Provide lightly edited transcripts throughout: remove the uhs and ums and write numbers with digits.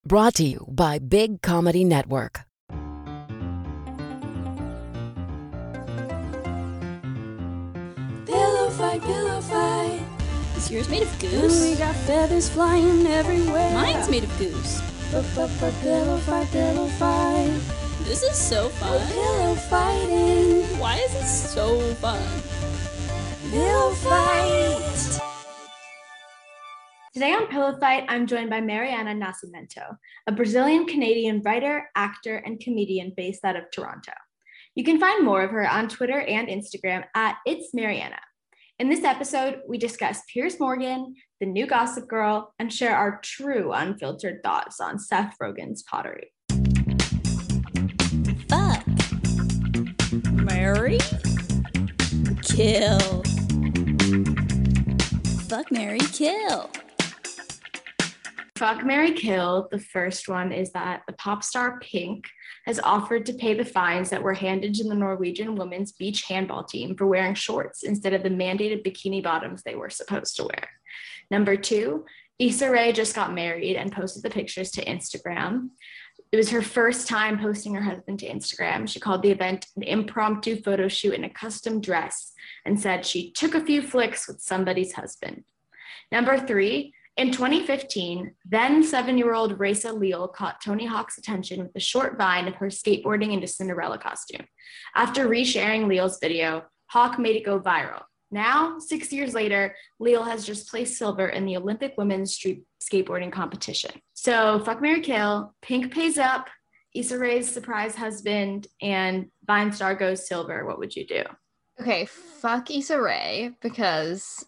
Brought to you by Big Comedy Network. Pillow fight, pillow fight. Is yours made of goose? We got feathers flying everywhere. Mine's made of goose. Pillow fight, pillow fight. This is so fun. Pillow fighting. Why is it so fun? Pillow fight. Today on Pillow Fight, I'm joined by Mariana Nascimento, a Brazilian-Canadian writer, actor, and comedian based out of Toronto. You can find more of her on Twitter and Instagram at It's Mariana. In this episode, we discuss Piers Morgan, the new Gossip Girl, and share our true unfiltered thoughts on Seth Rogen's pottery. Fuck. Marry. Kill. Fuck, marry, kill. Fuck, marry, kill. The first one is that the pop star Pink has offered to pay the fines that were handed to the Norwegian women's beach handball team for wearing shorts instead of the mandated bikini bottoms they were supposed to wear. Number 2, Issa Rae just got married and posted the pictures to Instagram. It was her first time posting her husband to Instagram. She called the event an impromptu photo shoot in a custom dress and said she took a few flicks with somebody's husband. Number 3, in 2015, then 7-year-old Raisa Leal caught Tony Hawk's attention with a short vine of her skateboarding into Cinderella costume. After resharing Leal's video, Hawk made it go viral. Now, 6 years later, Leal has just placed silver in the Olympic women's street skateboarding competition. So, fuck, marry, kill. Pink pays up, Issa Rae's surprise husband, and Vine star goes silver. What would you do? Okay, fuck Issa Rae because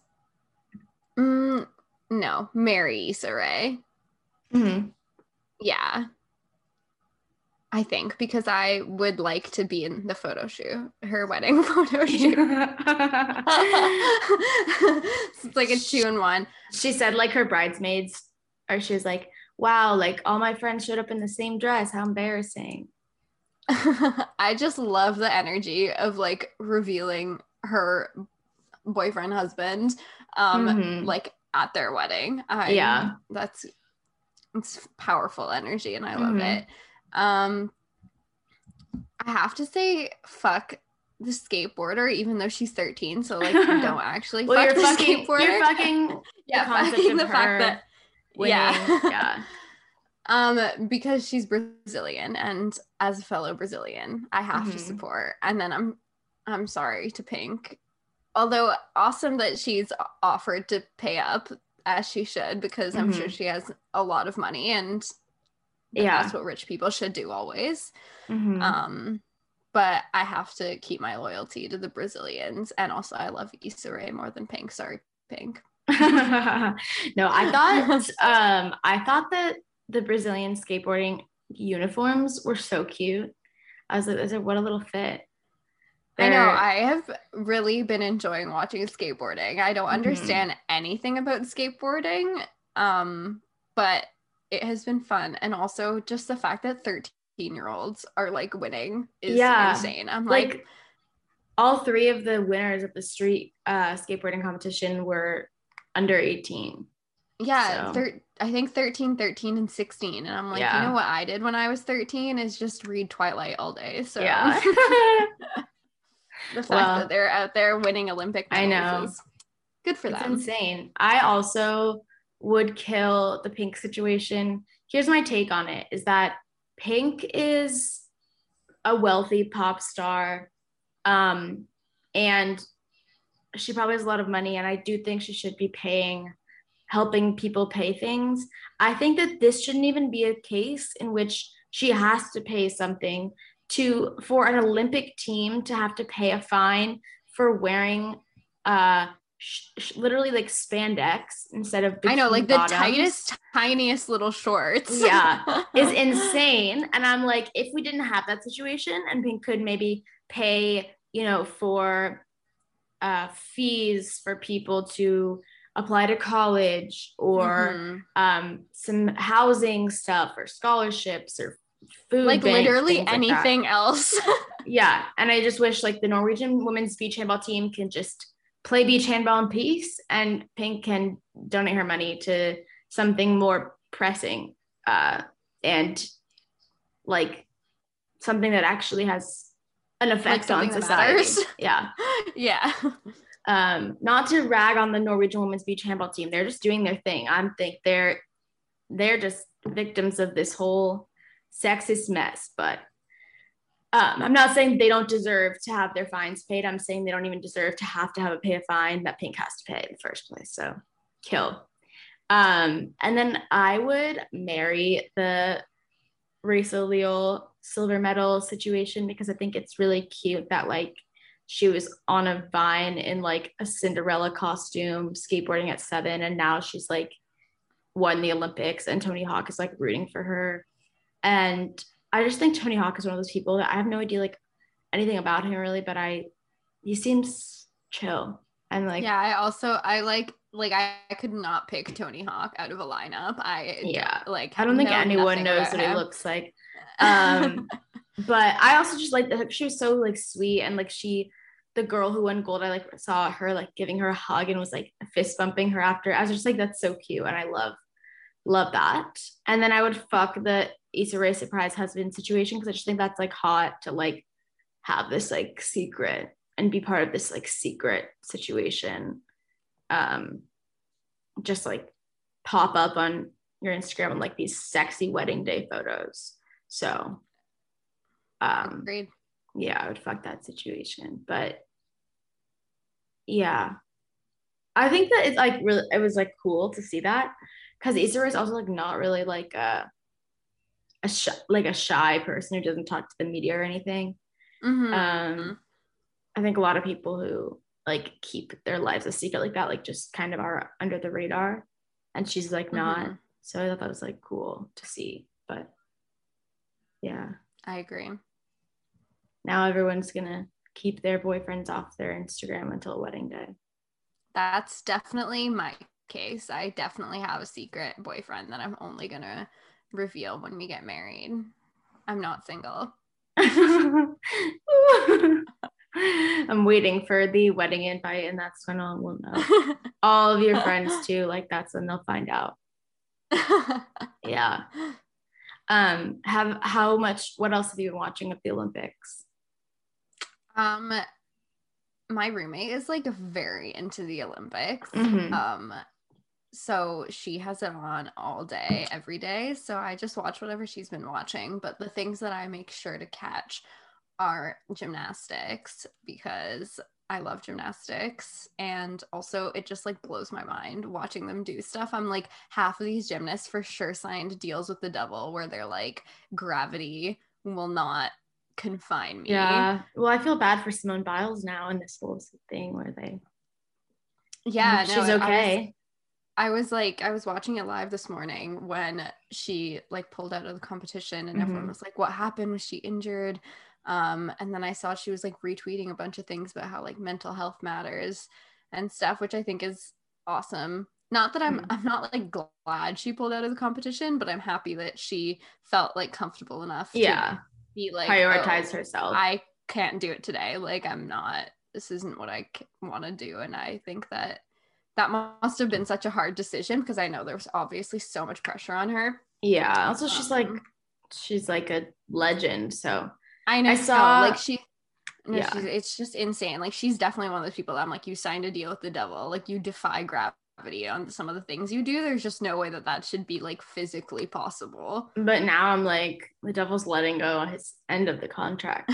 no, marry Issa Rae. Mm-hmm. Yeah. I think because I would like to be in the photo shoot, her wedding photo shoot. It's like a 2-in-1. She said like her bridesmaids, or she was like, wow, like all my friends showed up in the same dress. How embarrassing. I just love the energy of like revealing her boyfriend, husband, like at their wedding. It's powerful energy and I love it. I have to say fuck the skateboarder, even though she's 13, so like don't actually well, fuck the skateboarder. You're fucking yeah, the concept fucking of the her fact that winning. because she's Brazilian, and as a fellow Brazilian, I have to support. And then I'm sorry to Pink. Although awesome that she's offered to pay up as she should, because I'm sure she has a lot of money and that's what rich people should do always. But I have to keep my loyalty to the Brazilians, and also I love Issa Rae more than Pink. Sorry, Pink. No, I thought that the Brazilian skateboarding uniforms were so cute. I was like, what a little fit. I know. I have really been enjoying watching skateboarding. I don't understand anything about skateboarding, but it has been fun. And also just the fact that 13-year-olds are like winning is insane. I'm like all 3 of the winners of the street skateboarding competition were under 18. Yeah, so. I think 13, and 16. And I'm like, you know what I did when I was 13 is just read Twilight all day. So yeah. The fact that they're out there winning Olympic medals is good for them. It's insane. I also would kill the Pink situation. Here's my take on it, is that Pink is a wealthy pop star, and she probably has a lot of money, and I do think she should be helping people pay things. I think that this shouldn't even be a case in which she has to pay something for an Olympic team to have to pay a fine for wearing literally like spandex instead of bikini I know, like bottoms. The tightest, tiniest little shorts. Is insane. And I'm like, if we didn't have that situation and Pink could maybe pay, for fees for people to apply to college or some housing stuff or scholarships or food like banks, literally anything like else. And I just wish like the Norwegian women's beach handball team can just play beach handball in peace, and Pink can donate her money to something more pressing and like something that actually has an effect on society. Yeah. Yeah. Not to rag on the Norwegian women's beach handball team. They're just doing their thing. I think they're just victims of this whole sexist mess. But I'm not saying they don't deserve to have their fines paid. I'm saying they don't even deserve to have a pay a fine that Pink has to pay in the first place. So kill. And then I would marry the Rachel Leal silver medal situation, because I think it's really cute that like she was on a vine in like a Cinderella costume skateboarding at 7, and now she's like won the Olympics and Tony Hawk is like rooting for her. And I just think Tony Hawk is one of those people that I have no idea like anything about him really, but he seems chill. And like, yeah, I like I could not pick Tony Hawk out of a lineup. I don't think anyone knows what he looks like. But I also just like that she was so like sweet, and like the girl who won gold, I like saw her like giving her a hug and was like fist bumping her after. I was just like, that's so cute, and I love that. And then I would fuck the Issa Rae surprise husband situation, because I just think that's like hot to like have this like secret and be part of this like secret situation. Just like pop up on your Instagram and like these sexy wedding day photos. So agreed. Yeah, I would fuck that situation. But yeah, I think that it's like really, it was like cool to see that, because Issa Rae is also like not really like a shy person who doesn't talk to the media or anything. Mm-hmm. I think a lot of people who like keep their lives a secret like that, like just kind of are under the radar, and she's like not. Mm-hmm. So I thought that was like cool to see. But yeah, I agree. Now everyone's gonna keep their boyfriends off their Instagram until wedding day. That's definitely my case. I definitely have a secret boyfriend that I'm only gonna reveal when we get married. I'm not single. I'm waiting for the wedding invite, and that's when we'll know. All of your friends too, like that's when they'll find out. Yeah. What else have you been watching of the Olympics? My roommate is like very into the Olympics. Mm-hmm. So she has it on all day, every day. So I just watch whatever she's been watching. But the things that I make sure to catch are gymnastics, because I love gymnastics. And also it just like blows my mind watching them do stuff. I'm like, half of these gymnasts for sure signed deals with the devil where they're like, gravity will not confine me. Yeah. Well, I feel bad for Simone Biles now in this whole thing where they. Yeah, she's okay. I was watching it live this morning when she like pulled out of the competition, and Mm-hmm. everyone was like, what happened? Was she injured? And then I saw she was like retweeting a bunch of things about how like mental health matters and stuff, which I think is awesome. Not that I'm not like glad she pulled out of the competition, but I'm happy that she felt like comfortable enough to be like, prioritize herself. I can't do it today. Like this isn't what I want to do. And I think that must have been such a hard decision, because I know there was obviously so much pressure on her. Yeah. Also, she's like a legend. So I know. I saw like it's just insane. Like she's definitely one of those people that I'm like, you signed a deal with the devil. Like you defy gravity on some of the things you do. There's just no way that should be like physically possible. But now I'm like, the devil's letting go on his end of the contract.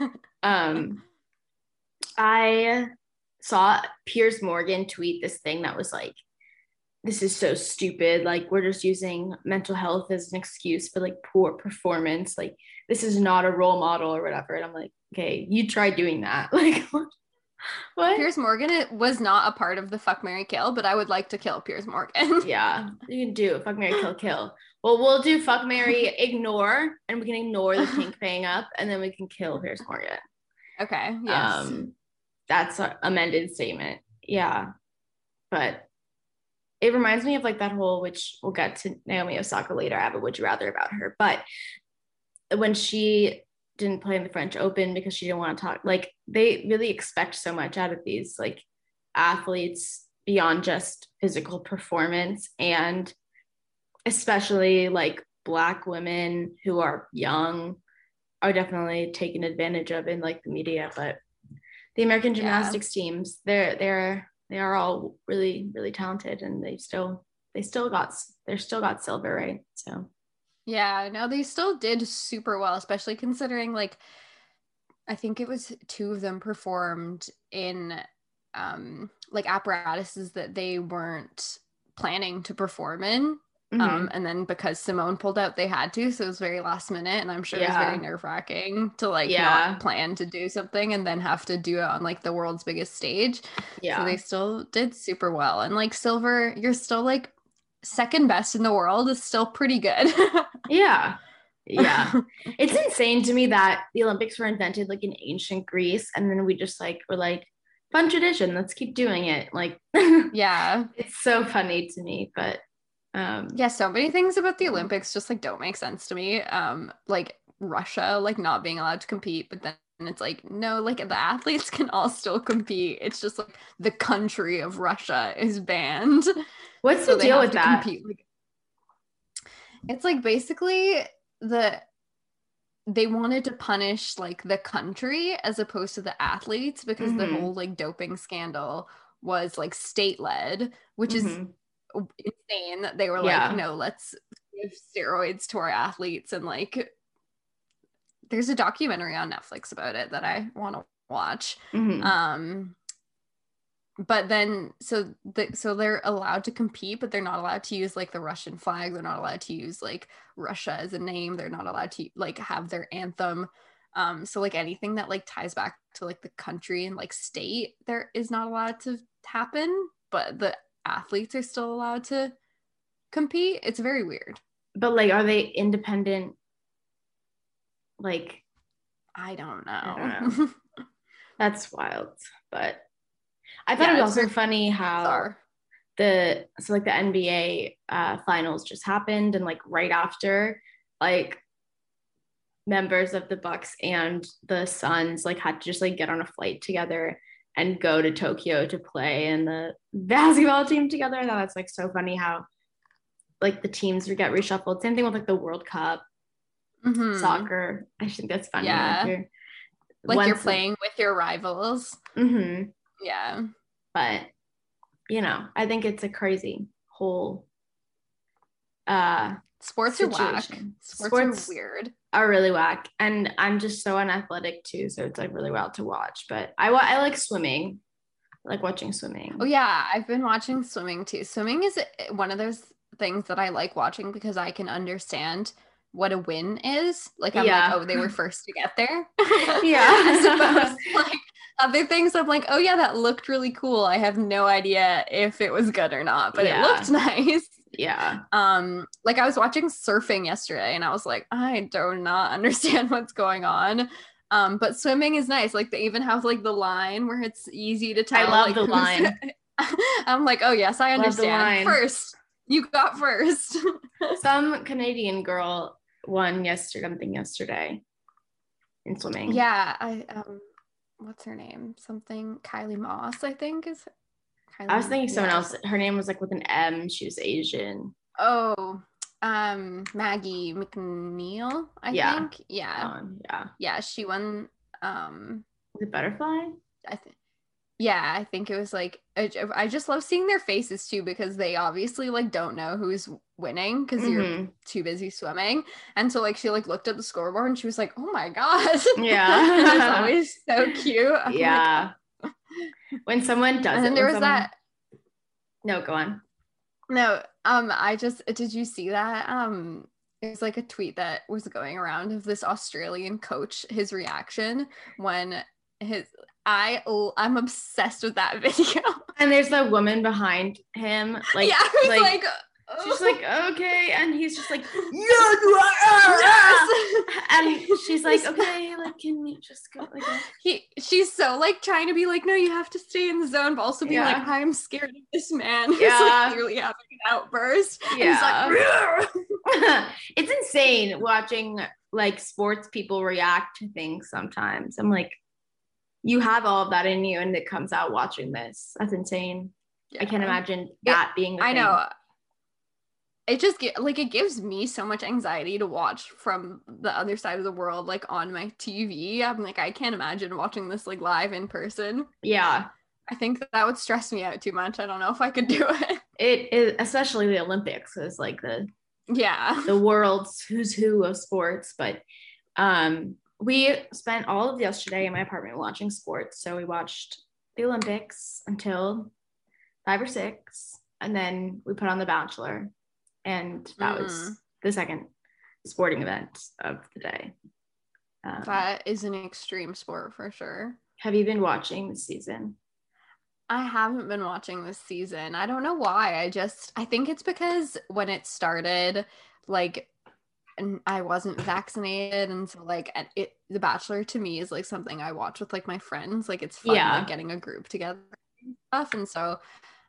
I saw Piers Morgan tweet this thing that was like, this is so stupid. Like, we're just using mental health as an excuse for like poor performance. Like, this is not a role model or whatever. And I'm like, okay, you try doing that. Like, what? Piers Morgan was not a part of the fuck, marry, kill, but I would like to kill Piers Morgan. Yeah, you can do fuck, marry, kill. Well, we'll do fuck, marry, ignore, and we can ignore the Pink paying up, and then we can kill Piers Morgan. Okay. Yes. That's an amended statement. Yeah, but it reminds me of like that whole, which we'll get to Naomi Osaka later. I have a would you rather about her, but when she didn't play in the French Open because she didn't want to talk, like they really expect so much out of these like athletes beyond just physical performance, and especially like Black women who are young are definitely taken advantage of in like the media. But the American gymnastics teams, they are all really, really talented, and they're still got silver, right? So yeah, no, they still did super well, especially considering like I think it was 2 of them performed in like apparatuses that they weren't planning to perform in. And then because Simone pulled out, they had to, so it was very last minute, and I'm sure it was very nerve-wracking to like not plan to do something and then have to do it on like the world's biggest stage. So they still did super well, and like silver, you're still like second best in the world is still pretty good. yeah It's insane to me that the Olympics were invented like in ancient Greece, and then we just like were like, fun tradition, let's keep doing it. Like yeah, it's so funny to me. But so many things about the Olympics just like don't make sense to me. Like Russia like not being allowed to compete, but then it's like, no, like the athletes can all still compete. It's just like the country of Russia is banned. What's the deal with that? Like, it's like basically they wanted to punish like the country as opposed to the athletes, because the whole like doping scandal was like state-led, which is insane. That they were like, no, let's give steroids to our athletes. And like there's a documentary on Netflix about it that I want to watch. But then so they're allowed to compete, but they're not allowed to use like the Russian flag. They're not allowed to use like Russia as a name. They're not allowed to like have their anthem. So like anything that like ties back to like the country and like state, there is not allowed to happen, but the athletes are still allowed to compete. It's very weird. But like, are they independent? Like, I don't know. That's wild. But I thought it was also funny how the NBA finals just happened, and like right after, like members of the Bucks and the Suns like had to just like get on a flight together and go to Tokyo to play in the basketball team together. And that's like so funny how like the teams would get reshuffled. Same thing with like the World Cup, soccer. I think that's funny. Yeah. Like you're playing with your rivals. Yeah. But, you know, I think it's a crazy whole sports situation. Are whack. Sports are weird. Are really whack. And I'm just so unathletic too, so it's like really wild to watch. But I like swimming. I like watching swimming. Oh yeah, I've been watching swimming too. Swimming is one of those things that I like watching because I can understand what a win is. Like I'm like, oh, they were first to get there. I suppose like other things I'm like, oh yeah, that looked really cool. I have no idea if it was good or not, but it looked nice. Yeah. Like I was watching surfing yesterday and I was like, I do not understand what's going on. But swimming is nice. Like they even have like the line where it's easy to tell. I love like, the line. I'm like, oh yes, I understand. First. You got first. Some Canadian girl won yesterday in swimming. Yeah, what's her name? Something Kylie Moss, I think is. I was thinking someone else. Her name was like with an M. She was Asian. Oh, Maggie McNeil, I think. Yeah. Yeah, she won. The butterfly. I think it was like I just love seeing their faces too, because they obviously like don't know who's winning because you're too busy swimming, and so like she like looked at the scoreboard and she was like, oh my god. Yeah. It's always so cute. I'm like, when someone does and then there was that. No, go on. No, did you see that? It was like a tweet that was going around of this Australian coach, his reaction when I'm obsessed with that video. And there's the woman behind him, like, she's like, okay, and he's just like, yes. And she's like, okay, like, can you just go like that? She's so like trying to be like, no, you have to stay in the zone, but also being like, I'm scared of this man who's like clearly having an outburst. Yeah, and he's like, it's insane watching like sports people react to things. Sometimes I'm like, you have all of that in you, and it comes out watching this. That's insane. I can't imagine that being. I know. it just it gives me so much anxiety to watch from the other side of the world, like on my TV. I'm like, I can't imagine watching this like live in person. Yeah. I think that would stress me out too much. I don't know if I could do it. It is, especially the Olympics, is like the world's who's who of sports. But we spent all of yesterday in my apartment watching sports. So we watched the Olympics until 5 or 6, and then we put on The Bachelor, and that was the second sporting event of the day. That is an extreme sport for sure. Have you been watching this season? I haven't been watching this season. I don't know why. I think it's because when it started, like, and I wasn't vaccinated, and so like The Bachelor to me is like something I watch with like my friends. Like, it's fun, like getting a group together and stuff. And so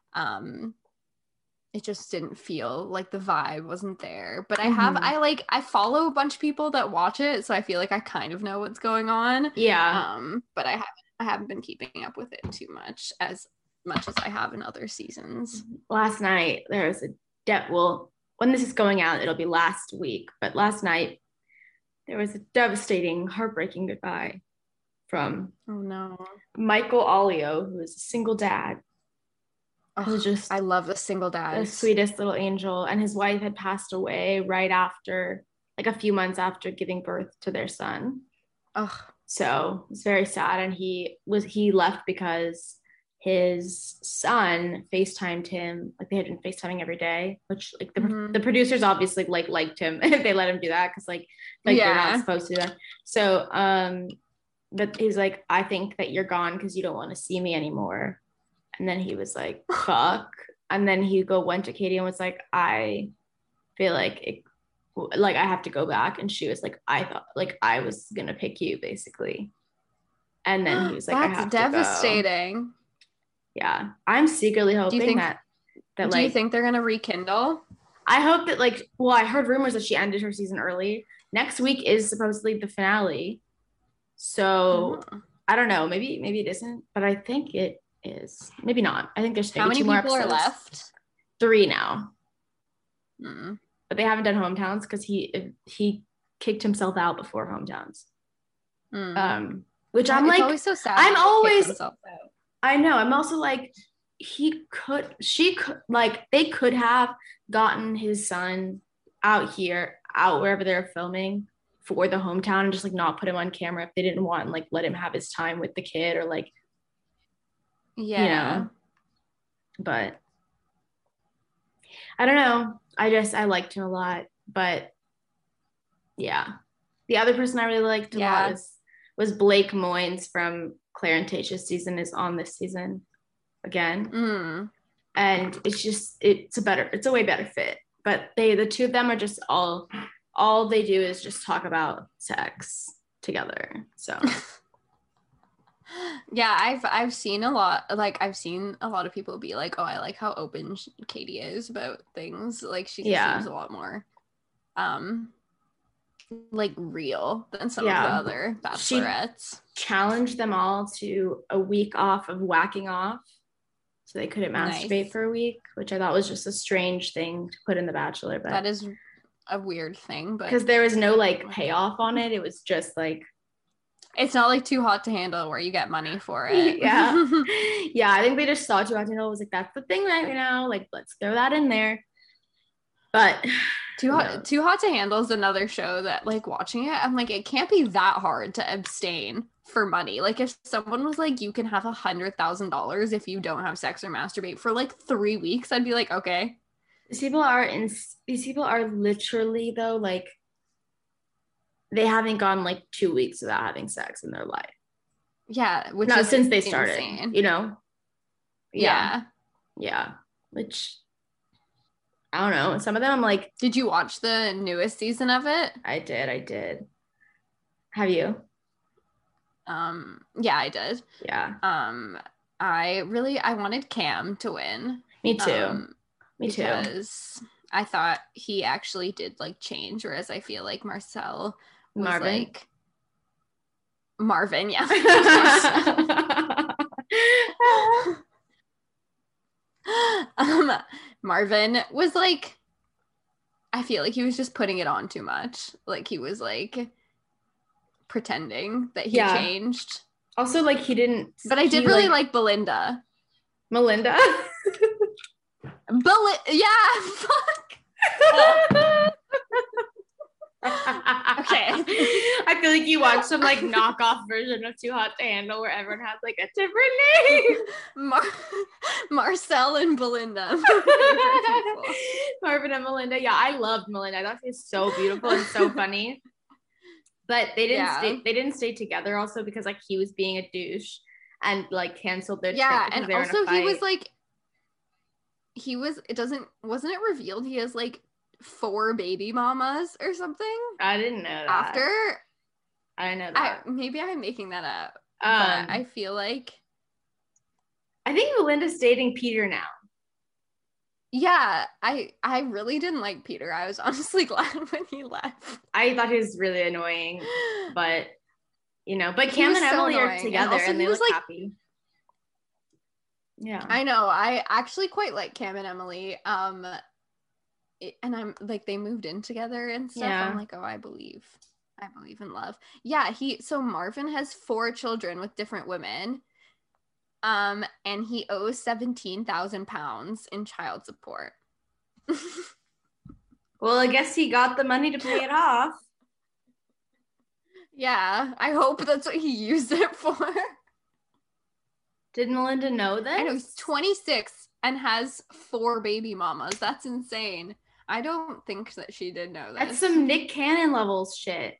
it just didn't feel like the vibe wasn't there. But I follow a bunch of people that watch it, so I feel like I kind of know what's going on. Yeah. But I haven't been keeping up with it too much as I have in other seasons. Last night there was when this is going out, it'll be last week, but last night there was a devastating, heartbreaking goodbye from Michael Alio, who is a single dad. I love the single dad. The sweetest little angel. And his wife had passed away right after, like a few months after giving birth to their son. So it's very sad. And he left because his son FaceTimed him. Like, they had been FaceTiming every day, which like the producers obviously liked him if they let him do that, because you're not supposed to do that. So but he's like, I think that you're gone because you don't want to see me anymore. And then he was like, fuck. And then he went to Katie and was like, I feel like I have to go back. And she was like, I thought like I was gonna pick you, basically. And then he was like, that's I have devastating. To go. Yeah, I'm secretly hoping that do you think they're gonna rekindle? I hope that I heard rumors that she ended her season early. Next week is supposedly the finale, so I don't know. Maybe it isn't, but I think it is. Maybe not. I think there's maybe 2 more episodes. How many people are left? 3 now. But they haven't done hometowns because he kicked himself out before hometowns. Which I'm like, always so sad. I know. I'm also like, she could, they could have gotten his son out wherever they're filming for the hometown and just like not put him on camera if they didn't want, and like let him have his time with the kid, or like, but I don't know. I liked him a lot, but yeah. The other person I really liked a lot was Blake Moynes from Claire and Tayshia's season, is on this season again. And it's a way better fit. But the two of them are just all they do is just talk about sex together. So yeah, I've seen a lot of people be like, oh, I like how open Katie is about things. Like, she seems a lot more like real than some of the other bachelorettes. She challenged them all to a week off of whacking off, so they couldn't masturbate for a week, which I thought was just a strange thing to put in The Bachelor. But that is a weird thing, but because there was no like payoff on it. It was just like, it's not like Too Hot to Handle where you get money for it. Yeah, I think they just saw Too Hot to Handle, was like, that's the thing right now, like, let's throw that in there. But Too Hot to Handle is another show that, like, watching it, I'm like, it can't be that hard to abstain for money. Like, if someone was like, you can have $100,000 if you don't have sex or masturbate for like 3 weeks, I'd be like, okay. These people are literally, though, like, they haven't gone like 2 weeks without having sex in their life. Yeah, which not is since they insane. started, you know? Yeah. Which, I don't know. Some of them I'm like, did you watch the newest season of it? I did. Have you? Yeah, I did. Yeah. I wanted Cam to win. Me too. Because I thought he actually did like change, whereas I feel like Marcel was like Marvin, yeah. Marvin was like I feel like he was just putting it on too much. Like he was like pretending that he changed. Also, like he didn't. But I did really like Belinda. Melinda? Yeah, fuck. Okay. I feel like you watched some like knockoff version of Too Hot to Handle where everyone has like a different name. Marcel and Belinda. Marvin and Melinda. Yeah, I loved Melinda. I thought she was so beautiful and so funny. But they didn't stay together also because like he was being a douche and like canceled their trip. Yeah, and also he was like wasn't it revealed he has like 4 baby mamas or something? I didn't know that. After? I didn't know that. Maybe I'm making that up. But I feel like I think Melinda's dating Peter now. Yeah, I really didn't like Peter. I was honestly glad when he left. I thought he was really annoying, but you know, but Cam and Emily are together and they look like happy. Yeah. I know. I actually quite like Cam and Emily. And I'm like they moved in together and stuff. Yeah. I'm like, oh, I believe in love. Yeah, so Marvin has 4 children with different women. And he owes 17,000 pounds in child support. Well, I guess he got the money to pay it off. Yeah, I hope that's what he used it for. Did Melinda know this? I know he's 26 and has 4 baby mamas. That's insane. I don't think that she did know this. That's some Nick Cannon levels shit.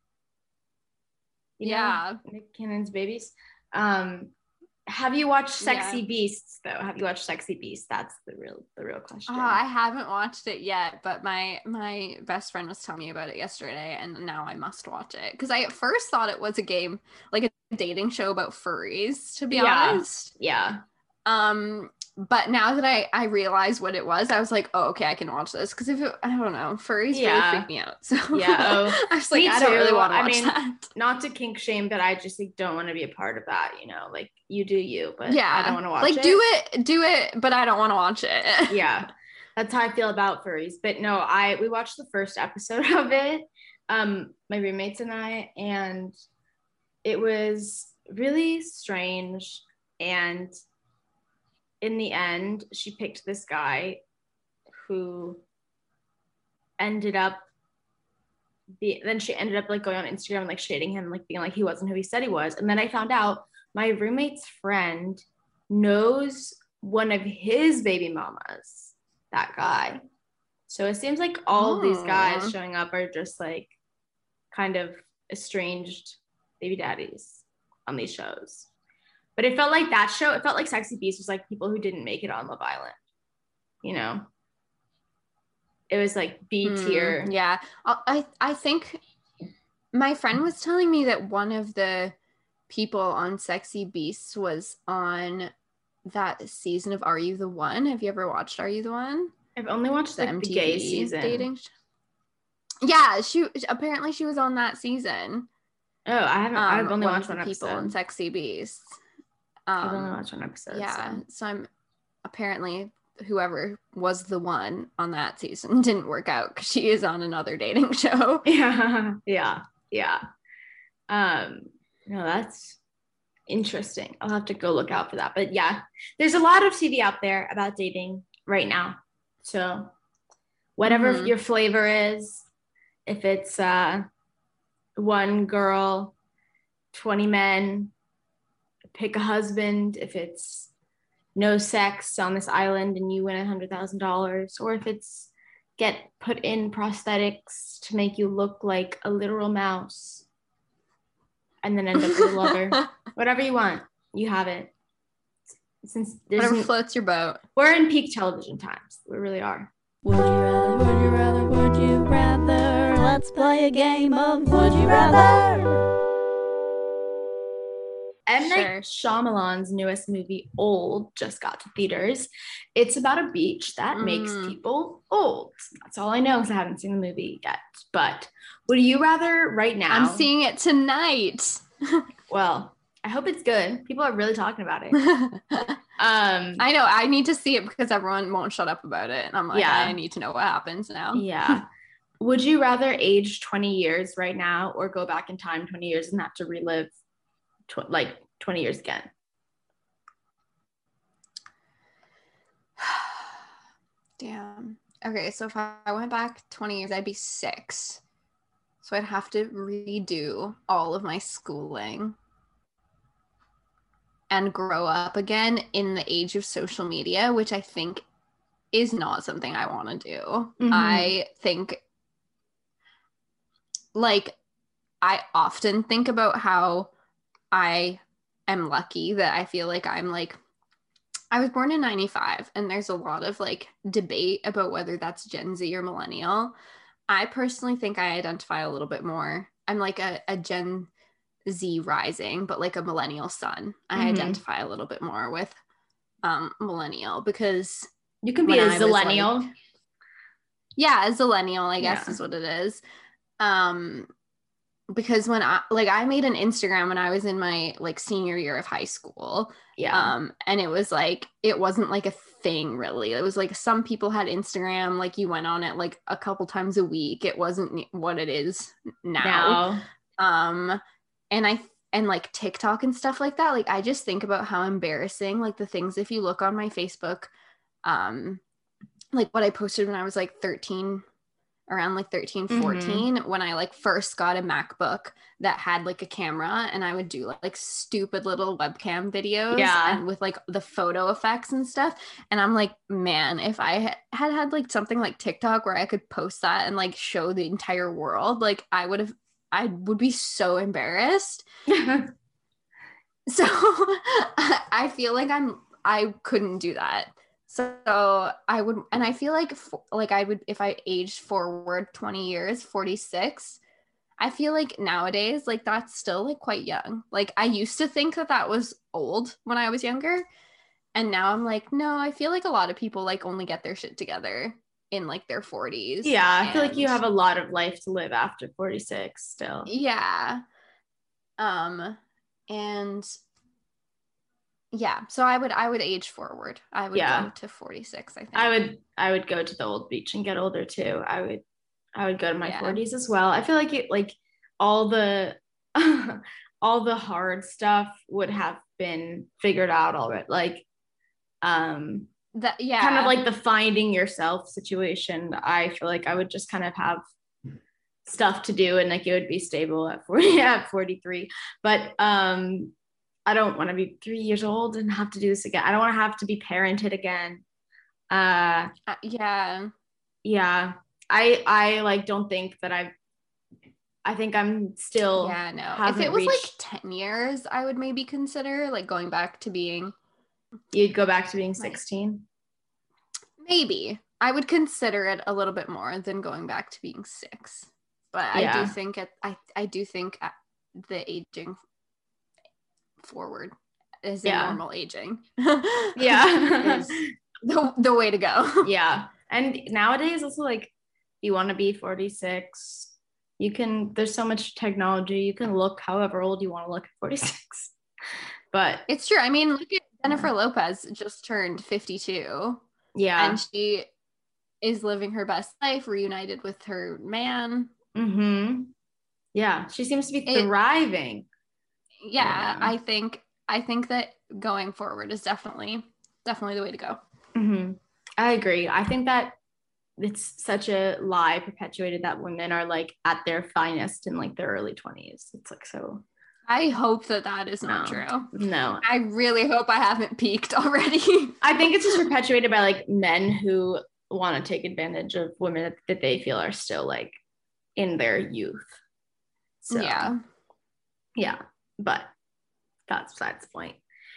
Yeah. Nick Cannon's babies. Have you watched Sexy Beasts though? Have you watched Sexy Beasts? That's the real question. I haven't watched it yet, but my best friend was telling me about it yesterday, and now I must watch it because I at first thought it was a game, like a dating show about furries. To be honest, yeah. But now that I realize what it was, I was like, oh, okay, I can watch this because I don't know, furries really freak me out. So yeah, I was like, I don't really want to watch that. Not to kink shame, but I just like don't want to be a part of that. You know, like you do you, but yeah, I don't want to watch like it. Do it, but I don't want to watch it. Yeah, that's how I feel about furries. But no, we watched the first episode of it, my roommates and I, and it was really strange. And in the end, she picked this guy who ended up then she ended up like going on Instagram and like shading him, like being like he wasn't who he said he was. And then I found out my roommate's friend knows one of his baby mamas, that guy. So it seems like all of these guys showing up are just like kind of estranged baby daddies on these shows. But it felt like that show, it felt like Sexy Beast was like people who didn't make it on Love Island, you know? It was like B tier. Yeah. I think my friend was telling me that one of the people on Sexy Beasts was on that season of Are You the One? Have you ever watched Are You the One? I've only watched the MTV gay season. Dating yeah, she was on that season. Oh, I haven't. I've only watched one episode. People on Sexy Beasts. I've only watched one episode. Yeah, so I'm apparently whoever was the one on that season didn't work out because she is on another dating show. Yeah. No, that's interesting. I'll have to go look out for that. But yeah, there's a lot of TV out there about dating right now. So whatever your flavor is, if it's one girl, 20 men, pick a husband, if it's no sex on this island and you win $100,000, or if it's get put in prosthetics to make you look like a literal mouse and then end up with a lover. Whatever you want, you have it. Since whatever floats your boat. We're in peak television times. We really are. Would you rather, would you rather, would you rather? Let's play a game of Would You Rather. M. Night Shyamalan's newest movie, Old, just got to theaters. It's about a beach that makes people old. That's all I know because I haven't seen the movie yet. But would you rather right now? I'm seeing it tonight. Well, I hope it's good. People are really talking about it. I know. I need to see it because everyone won't shut up about it. And I'm like, I need to know what happens now. Yeah. would you rather age 20 years right now or go back in time 20 years and have to relive 20 years again? Damn. Okay, so if I went back 20 years, I'd be 6. So I'd have to redo all of my schooling and grow up again in the age of social media, which I think is not something I want to do. Mm-hmm. I think, like, I often think about how I am lucky that I feel like I'm like, I was born in 95, and there's a lot of like debate about whether that's Gen Z or millennial. I personally think I identify a little bit more. I'm like a Gen Z rising, but like a millennial sun. I identify a little bit more with millennial, because you can be a zillennial. Like, yeah, a zillennial, I guess is what it is. Because when I made an Instagram when I was in my like senior year of high school. Yeah. And it was like, it wasn't like a thing really. It was like some people had Instagram, like you went on it like a couple times a week. It wasn't what it is now. And like TikTok and stuff like that. Like I just think about how embarrassing, like the things, if you look on my Facebook, like what I posted when I was like 13, around like 13, 14, when I like first got a MacBook that had like a camera, and I would do like stupid little webcam videos and with like the photo effects and stuff. And I'm like, man, if I had like something like TikTok where I could post that and like show the entire world, like I would be so embarrassed. So I feel like I couldn't do that. So I would, and I feel like I would, if I aged forward 20 years, 46, I feel like nowadays, like that's still like quite young. Like I used to think that was old when I was younger. And now I'm like, no, I feel like a lot of people like only get their shit together in like their 40s. Yeah. I feel like you have a lot of life to live after 46 still. Yeah. And yeah, so I would age forward. I would go to 46, I think. I would go to the old beach and get older too. I would go to my 40s as well. I feel like it, like all the all the hard stuff would have been figured out already. Like kind of like the finding yourself situation. I feel like I would just kind of have stuff to do, and like it would be stable at 43. But I don't want to be 3 years old and have to do this again. I don't want to have to be parented again. Yeah. I like don't think that I think I'm still. Yeah, no. If it was like 10 years, I would maybe consider like going back to being. You'd go back to being 16? Maybe. I would consider it a little bit more than going back to being 6. But I do think the aging forward is a normal aging. Is the way to go. Yeah. And nowadays also like you want to be 46, there's so much technology, you can look however old you want to look at 46. But it's true. I mean, look at Jennifer Lopez, just turned 52. Yeah. And she is living her best life, reunited with her man. Yeah, she seems to be thriving. Yeah, I think that going forward is definitely the way to go. I agree. I think that it's such a lie perpetuated that women are like at their finest in like their early 20s. It's like so. I hope that is not true. No. I really hope I haven't peaked already. I think it's just perpetuated by like men who want to take advantage of women that they feel are still like in their youth. So yeah, but that's besides the point.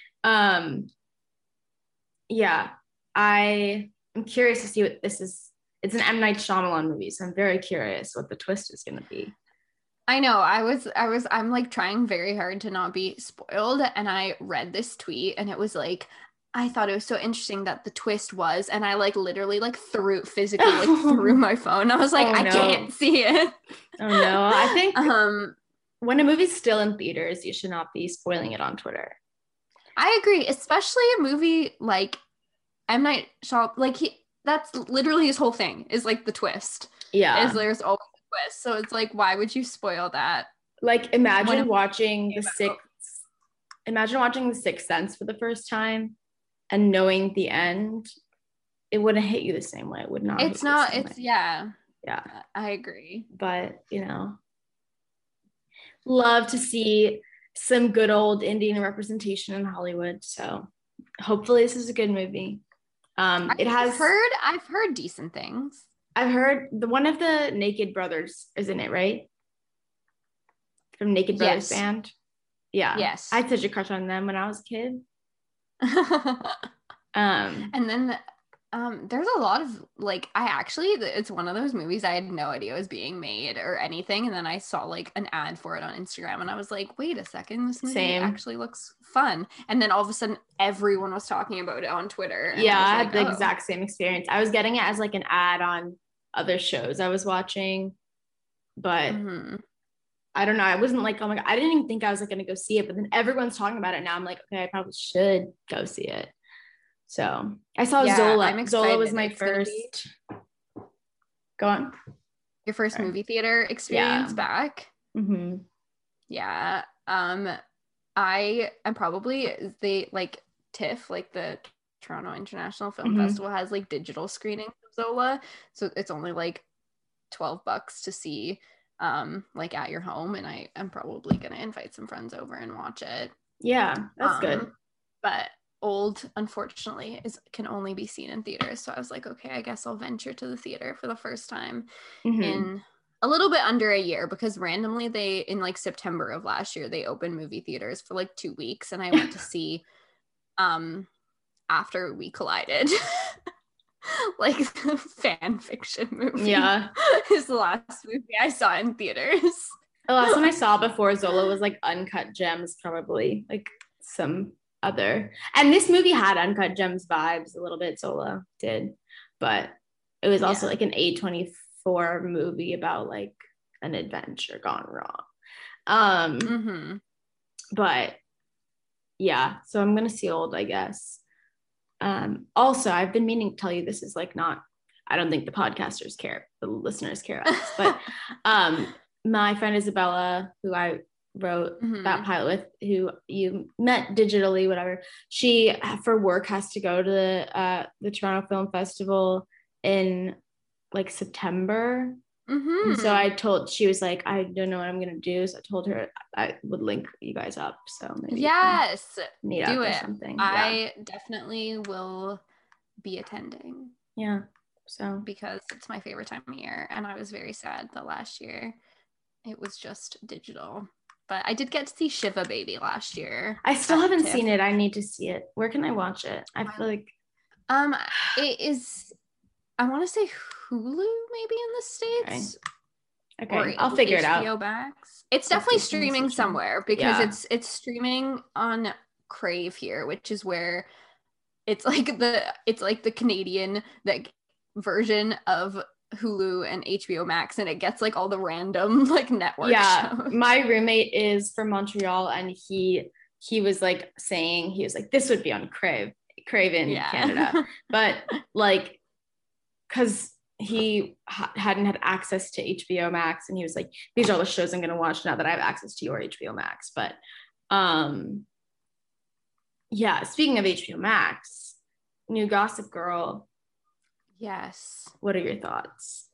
Yeah, I am curious to see what this is. It's an M. Night Shyamalan movie, so I'm very curious what the twist is going to be. I know. I'm like trying very hard to not be spoiled, and I read this tweet, and it was like, I thought it was so interesting that the twist was, and I like literally like threw my phone. I was like, I can't see it. Oh no. I think when a movie's still in theaters, you should not be spoiling it on Twitter. I agree, especially a movie like M. Night Shyamalan, like that's literally his whole thing is like the twist. Yeah. is there's always a twist. So it's like, why would you spoil that? Like imagine watching The Sixth Sense for the first time and knowing the end. It wouldn't hit you the same way. It would not. It's not. It's yeah. Yeah. I agree. But love to see some good old Indian representation in Hollywood. So hopefully this is a good movie. I've heard decent things. I've heard one of the Naked Brothers is in it, right? From Naked Brothers Band. Yeah. Yes. I had such a crush on them when I was a kid. And then there's a lot of like, it's one of those movies I had no idea was being made or anything, and then I saw like an ad for it on Instagram and I was like, wait a second, this movie actually looks fun. And then all of a sudden everyone was talking about it on Twitter. And I had the exact same experience. I was getting it as like an ad on other shows I was watching, but I don't know, I wasn't like, oh my god, I didn't even think I was like gonna go see it, but then everyone's talking about it now. I'm like, okay, I probably should go see it. So I saw Zola. Zola was my first. Go on. Your first movie theater experience back. Mm-hmm. Yeah. I am probably TIFF, like the Toronto International Film Festival, has like digital screenings of Zola, so it's only like $12 to see like at your home, and I'm probably gonna invite some friends over and watch it. Yeah, that's good. But Old, unfortunately, can only be seen in theaters, so I was like, okay, I guess I'll venture to the theater for the first time in a little bit under a year, because randomly in like September of last year they opened movie theaters for like 2 weeks, and I went to see After We Collided. Like the fan fiction movie. Yeah. Is the last movie I saw in theaters. The last one I saw before Zola was like Uncut Gems, probably like some other. And this movie had Uncut Gems vibes a little bit, Zola did. But it was also like an A24 movie about like an adventure gone wrong. But yeah, so I'm going to see Old, I guess. Also, I've been meaning to tell you, this is like not, I don't think the podcasters care, the listeners care about this, but my friend Isabella, who I wrote that pilot with, who you met digitally, whatever, she for work has to go to the Toronto Film Festival in like September. So she was like, I don't know what I'm gonna do, so I told her I would link you guys up, so maybe meet do up it. or something. I definitely will be attending, so because it's my favorite time of year, and I was very sad that last year it was just digital, but I did get to see Shiva Baby last year. I still haven't seen it. I need to see it. Where can I watch it? I feel like it is, I want to say Hulu, maybe in the States. Okay. I'll figure it out. HBO Max. It's definitely streaming somewhere, because it's streaming on Crave here, which is where it's like the Canadian version of Hulu and HBO Max, and it gets like all the random like network shows. My roommate is from Montreal, and he was like saying, he was like, this would be on Crave in Canada, but like, because he hadn't had access to HBO Max, and he was like, these are all the shows I'm going to watch now that I have access to your HBO Max. But speaking of HBO Max, new Gossip Girl. Yes. What are your thoughts?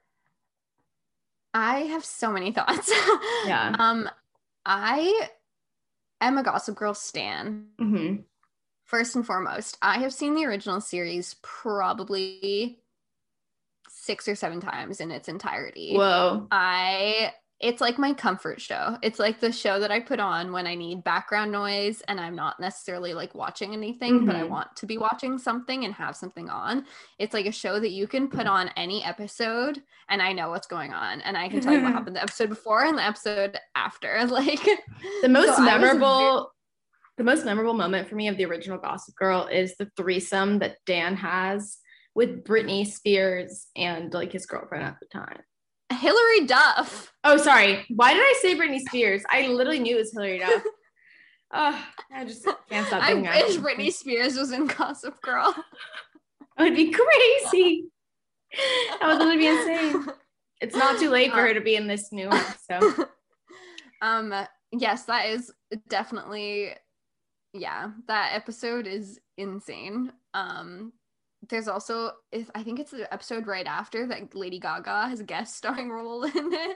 I have so many thoughts. Yeah. I am a Gossip Girl stan. First and foremost, I have seen the original series probably 6 or 7 times in its entirety. Whoa. It's like my comfort show. It's like the show that I put on when I need background noise and I'm not necessarily like watching anything, but I want to be watching something and have something on. It's like a show that you can put on any episode and I know what's going on, and I can tell you what happened the episode before and the episode after. Like the most memorable moment for me of the original Gossip Girl is the threesome that Dan has with Britney Spears and like his girlfriend at the time. Hilary Duff. Oh, sorry. Why did I say Britney Spears? I literally knew it was Hilary Duff. I just can't stop thinking. I wish Britney Spears was in Gossip Girl. That would be crazy. That would literally be insane. It's not too late for her to be in this new one. So, yes, that is definitely, yeah, that episode is insane. There's also, I think it's the episode right after that Lady Gaga has a guest starring role in it.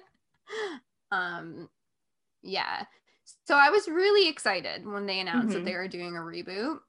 Yeah. So I was really excited when they announced that they were doing a reboot.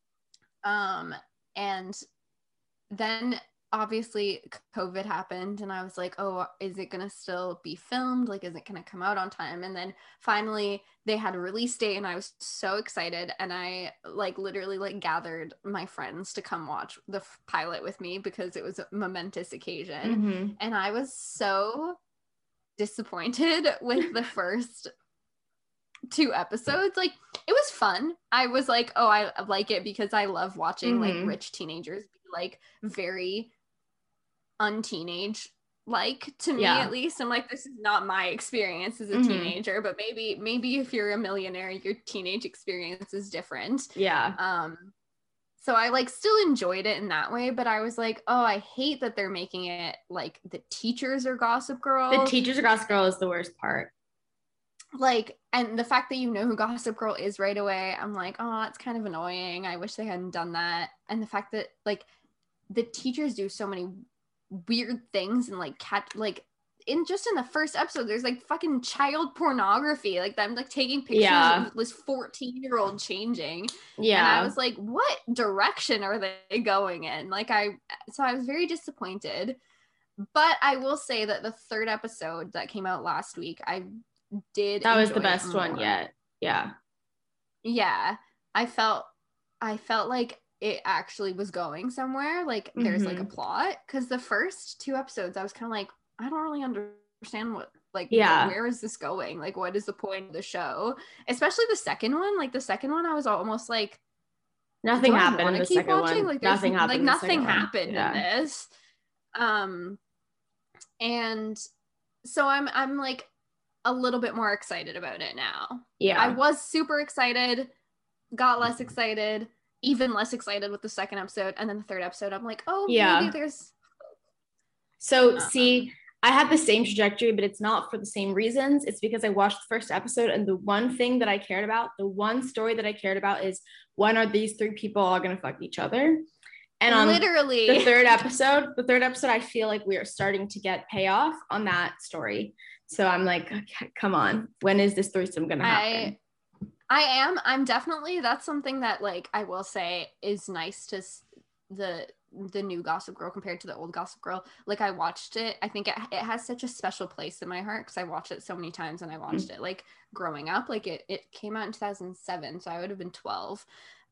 And then obviously COVID happened and I was like, oh, is it gonna still be filmed? Like, is it gonna come out on time? And then finally they had a release date and I was so excited, and I like literally like gathered my friends to come watch the pilot with me because it was a momentous occasion. And I was so disappointed with the first 2 episodes. Like, it was fun. I was like, oh, I like it because I love watching like rich teenagers be like very unteenage like, to me at least. I'm like, this is not my experience as a teenager, but maybe if you're a millionaire, your teenage experience is different. So I like still enjoyed it in that way, but I was like, oh, I hate that they're making it like the teachers are Gossip Girl. The teachers are Gossip Girl is the worst part. Like, and the fact that you know who Gossip Girl is right away, I'm like, oh, it's kind of annoying. I wish they hadn't done that. And the fact that like the teachers do so many weird things and like in the first episode, there's like fucking child pornography. Like, them like taking pictures of this 14-year-old changing. And I was like, what direction are they going in? Like, so I was very disappointed. But I will say that the 3rd episode that came out last week, that was the best one yet. I felt like it actually was going somewhere. Like, there's like a plot, because the first 2 episodes I was kind of like, I don't really understand what, like, where is this going? Like, what is the point of the show? Especially the second one. Like, the second one I was almost like, nothing happened in the second one. Like, nothing happened. Like, nothing happened in this. And so I'm like a little bit more excited about it now. I was super excited, got less excited, even less excited with the second episode, and then the 3rd episode I'm like, oh, maybe there's see, I had the same trajectory, but it's not for the same reasons. It's because I watched the first episode, and the one thing that I cared about, the one story that I cared about, is, when are these 3 people all gonna fuck each other? And on literally the third episode, I feel like we are starting to get payoff on that story. So I'm like, okay, come on, when is this threesome gonna happen? I'm definitely, that's something that, like, I will say is nice to the new Gossip Girl compared to the old Gossip Girl. Like, I watched it, I think it has such a special place in my heart because I watched it so many times, and I watched it like growing up. Like, it came out in 2007, so I would have been 12,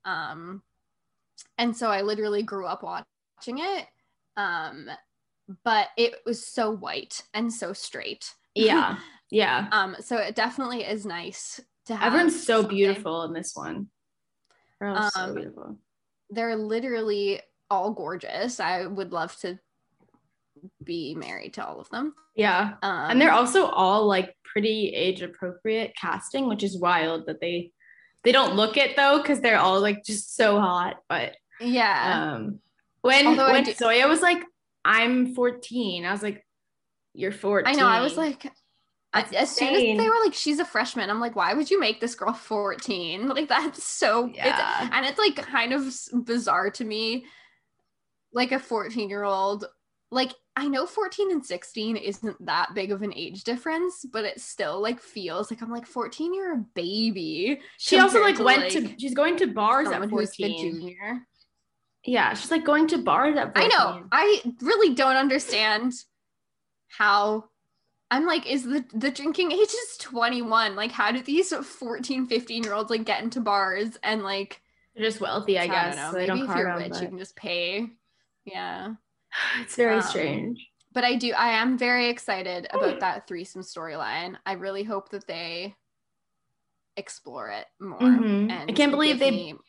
and so I literally grew up watching it, but it was so white and so straight. So it definitely is nice to have. Everyone's so beautiful in this one. They're all so beautiful. They're literally all gorgeous. I would love to be married to all of them. And they're also all like pretty age appropriate casting, which is wild that they don't look it though, because they're all like just so hot. But when Zoya was like, I'm 14, I was like, you're 14. I know, I was like, as soon as they were like, she's a freshman, I'm like, why would you make this girl 14? Like, that's so it's like kind of bizarre to me, like a 14-year-old, like, I know 14 and 16 isn't that big of an age difference, but it still like feels like, I'm like, 14, you're a baby. She also like she's going to bars at 14. Who's the junior. She's like going to bars at 14. I know. I really don't understand how. I'm like, is the drinking age is 21? Like, how do these 14, 15-year-olds like get into bars and like, they're just wealthy, I guess. Don't know. So Maybe if you're rich, you can just pay. Yeah. It's very strange. But I am very excited about that threesome storyline. I really hope that they explore it more. And I can't believe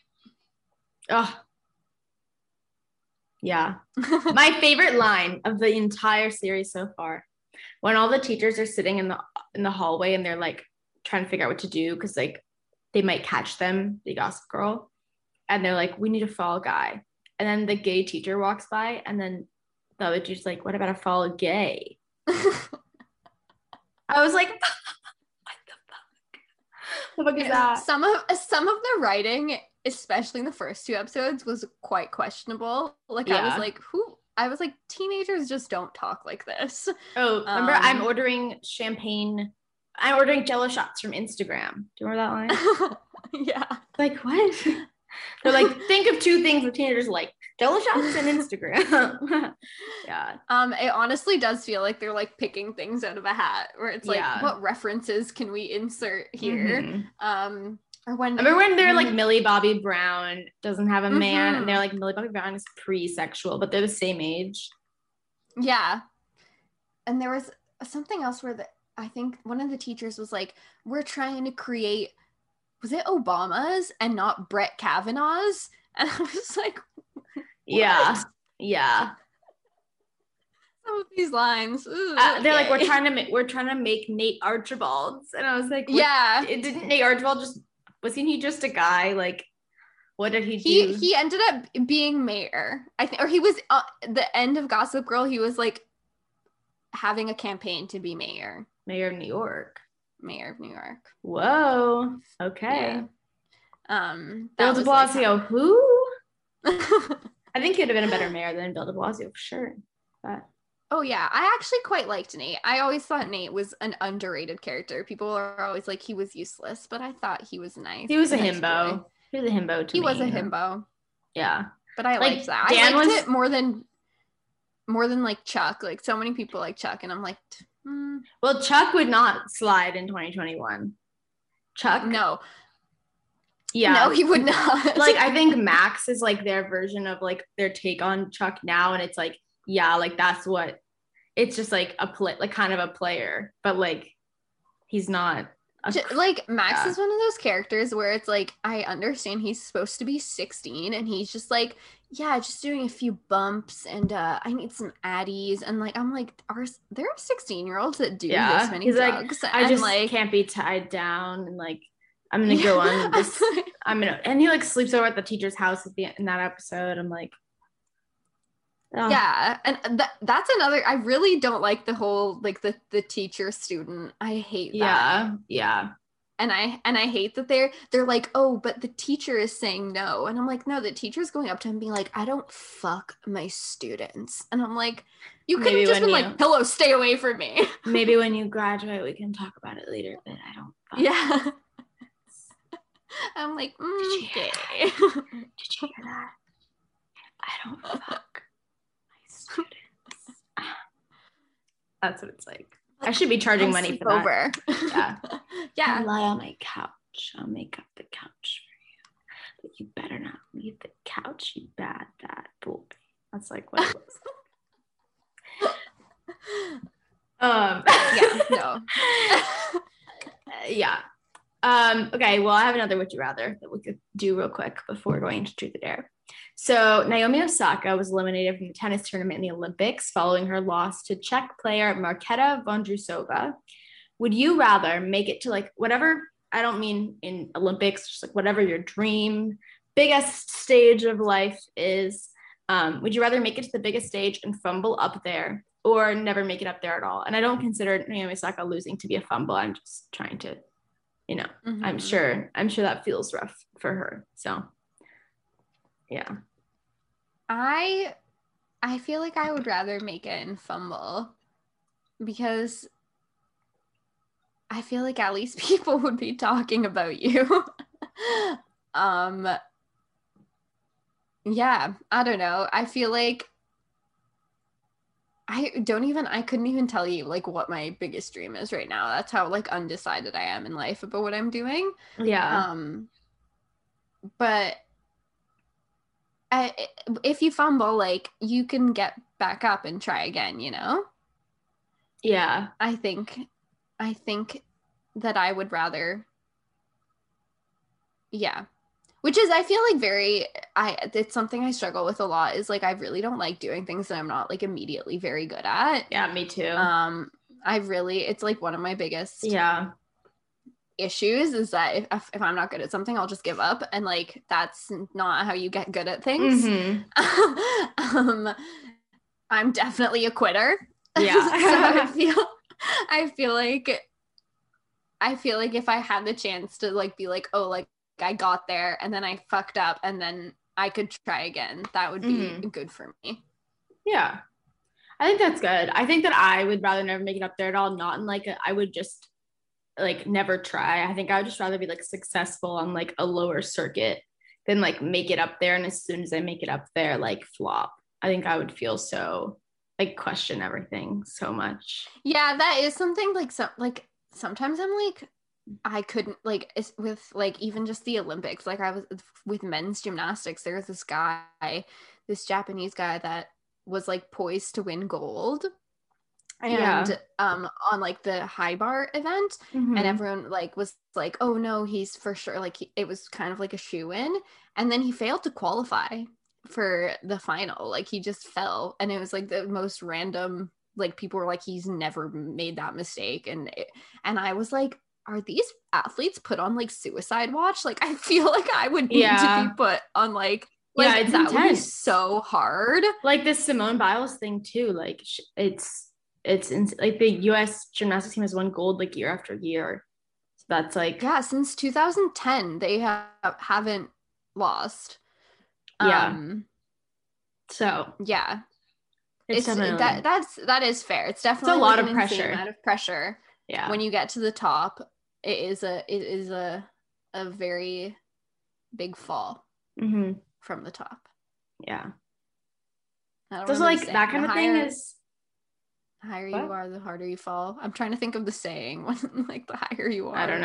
my favorite line of the entire series so far, when all the teachers are sitting in the hallway and they're like trying to figure out what to do because like they might catch them, the Gossip Girl, and they're like, we need a fall guy. And then the gay teacher walks by, and then the other teacher's like, what about a fall gay? I was like, what the fuck? What the fuck is that? Some of the writing, especially in the first 2 episodes, was quite questionable. Like I was like, teenagers just don't talk like this. Oh, remember I'm ordering Jello shots from Instagram. Do you remember that line? Yeah. Like, what? They're like, think of 2 things that teenagers like: Jello shots and Instagram. Yeah. It honestly does feel like they're like picking things out of a hat, where it's like, what references can we insert here? Or remember when they're like, Millie Bobby Brown doesn't have a man, and they're like, Millie Bobby Brown is pre-sexual, but they're the same age. Yeah. And there was something else where I think one of the teachers was like, we're trying to create, was it Obama's and not Brett Kavanaugh's? And I was like, what? Yeah. Some of these lines. Ooh, they're like, we're trying to make Nate Archibald's, and I was like, yeah. Didn't Nate Archibald wasn't he just a guy? Like, what did he do? He ended up being mayor, I think, or he was the end of Gossip Girl. He was like having a campaign to be mayor. Mayor of New York. Whoa. Okay. Yeah. Bill de Blasio, who? I think he'd have been a better mayor than Bill de Blasio for sure. But oh yeah, I actually quite liked Nate. I always thought Nate was an underrated character. People are always like he was useless, but I thought he was nice. He was a himbo. He was a himbo to me. He was a himbo. Yeah. But I liked that. I liked it more than like Chuck. Like so many people like Chuck, and I'm like, Well, Chuck would not slide in 2021. Chuck? No. Yeah. No, he would not. Like, I think Max is like their version of like their take on Chuck now, and it's like, yeah, like that's what it's just like kind of a player, but like he's not like Max is one of those characters where it's like, I understand he's supposed to be 16 and he's just like, yeah, just doing a few bumps and I need some addies, and like I'm like, there are 16-year-olds that do this many drugs? Like, I just like can't be tied down, and like I'm gonna go on this. And he like sleeps over at the teacher's house in that episode. I'm like, oh. Yeah, and that's another. I really don't like the whole like the teacher student. I hate that. Yeah. And I hate that they're like, oh, but the teacher is saying no, and I'm like, no, the teacher's going up to him being like, I don't fuck my students, and I'm like, you could have just been like, hello, stay away from me. Maybe when you graduate, we can talk about it later. But I don't. Fuck. Yeah. I'm like, okay. Did you hear that? I don't fuck. Students. That's what it's like. I should be charging money for that. Yeah. Yeah. I'll lie on my couch. I'll make up the couch for you. But you better not leave the couch, you bad boy. That's like what it looks like. Yeah, no. Yeah. Okay, well, I have another Would You Rather that we could do real quick before going to Truth or Dare. So Naomi Osaka was eliminated from the tennis tournament in the Olympics following her loss to Czech player Markéta Vondrousová. Would you rather make it to like whatever, I don't mean in Olympics, just like whatever your dream biggest stage of life is, would you rather make it to the biggest stage and fumble up there, or never make it up there at all? And I don't consider Naomi Osaka losing to be a fumble. I'm just trying to, I'm sure that feels rough for her. So yeah. I feel like I would rather make it and fumble, because I feel like at least people would be talking about you. Yeah, I don't know. I feel like I couldn't even tell you like what my biggest dream is right now. That's how like undecided I am in life about what I'm doing. Yeah. But if you fumble, like you can get back up and try again, Yeah. I think that I would rather, yeah. Which is, I feel like it's something I struggle with a lot, is like I really don't like doing things that I'm not like immediately very good at. Yeah, me too. It's like one of my biggest issues is that if I'm not good at something, I'll just give up, and like that's not how you get good at things. I'm definitely a quitter. Yeah. So I feel like if I had the chance to like be like, oh, like I got there and then I fucked up and then I could try again, that would be good for me. Yeah. I think that's good. I think that I would rather never make it up there at all. Not in like I would just like never try. I think I would just rather be like successful on like a lower circuit than like make it up there. And as soon as I make it up there, like flop. I think I would feel so like question everything so much. Yeah, that is something like sometimes I'm like I couldn't like with like even just the Olympics. Like I was with men's gymnastics, there was this Japanese guy that was like poised to win gold. And on like the high bar event, and everyone like was like, oh no, he's for sure, like it was kind of like a shoe-in, and then he failed to qualify for the final. Like he just fell, and it was like the most random, like people were like, he's never made that mistake. And I was like, are these athletes put on like suicide watch? Like I feel like I would need to be put on like it's that intense. would be so hard. Like this Simone Biles thing too, like it's like the US gymnastics team has won gold like year after year. So that's like since 2010 they haven't lost. So yeah, it's definitely that is fair. It's definitely a lot like of pressure. Amount of pressure. Yeah, when you get to the top, it is a very big fall from the top. Yeah, so like that kind of thing is. The higher you are, the harder you fall. I'm trying to think of the saying when like the higher you are. I don't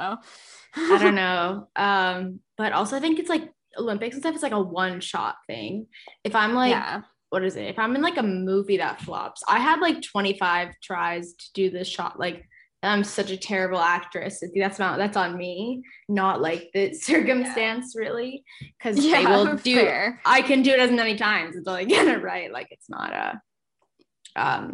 know. But also I think it's like Olympics and stuff is like a one shot thing. If I'm like, what is it? If I'm in like a movie that flops, I had like 25 tries to do this shot. Like I'm such a terrible actress. That's on me, not like the circumstance really. Because they will do. Fair. I can do it as many times until I get it right. Like it's not a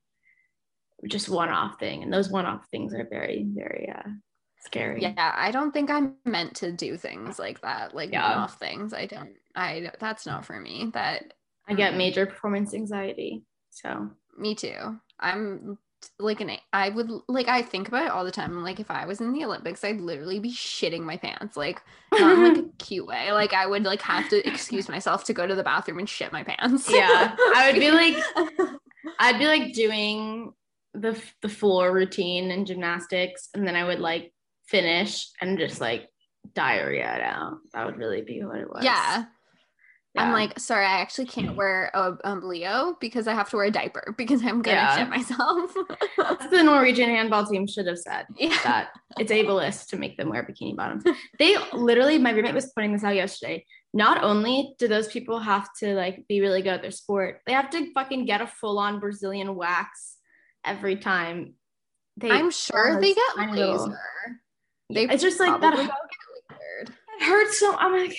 just one-off thing, and those one-off things are very, very scary. Yeah, I don't think I'm meant to do things like that, like one-off things. That's not for me. That I get major performance anxiety. So me too. I'm like I think about it all the time. Like if I was in the Olympics, I'd literally be shitting my pants, like not in like a cute way. Like I would like have to excuse myself to go to the bathroom and shit my pants. Yeah, I'd be like doing the floor routine in gymnastics, and then I would like finish and just like diarrhea it out. That would really be what it was. Yeah. I'm like, sorry, I actually can't wear a Leo because I have to wear a diaper because I'm gonna shit myself. That's the Norwegian handball team should have said that it's ableist to make them wear bikini bottoms. They literally, my roommate was pointing this out yesterday. Not only do those people have to like be really good at their sport, they have to fucking get a full-on Brazilian wax every time. I'm sure they get laser. It's just like that. It hurts so. I'm like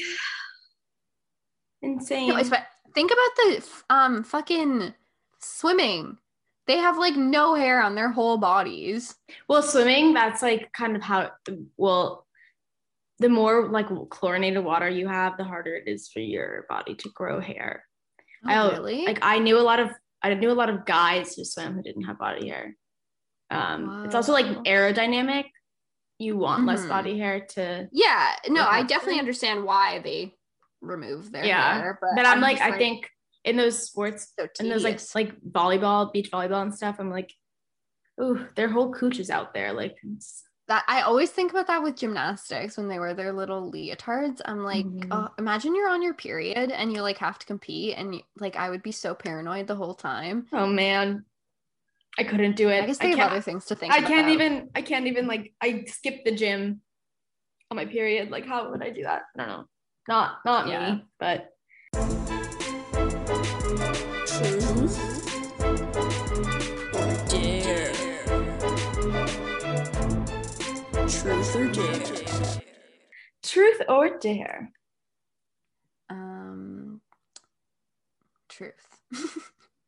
insane. No, think about the fucking swimming. They have like no hair on their whole bodies. Well, swimming, that's like kind of how. Well, the more like chlorinated water you have, the harder it is for your body to grow hair. Really? Like I knew a lot of guys who swim who didn't have body hair. It's also like aerodynamic. You want less body hair to. Yeah, no, I definitely understand why they remove their hair. But I'm like, I think in those sports, in those like volleyball, beach volleyball and stuff, I'm like, ooh, their whole cooch is out there. Like that. I always think about that with gymnastics when they wear their little leotards. I'm like, oh, imagine you're on your period and you like have to compete, and like I would be so paranoid the whole time. Oh man, I couldn't do it. I guess they have other things to think about. I can't even like, I skip the gym on my period. Like how would I do that? I don't know. Not me, but. Truth or dare? Truth or dare? Truth or dare? Truth.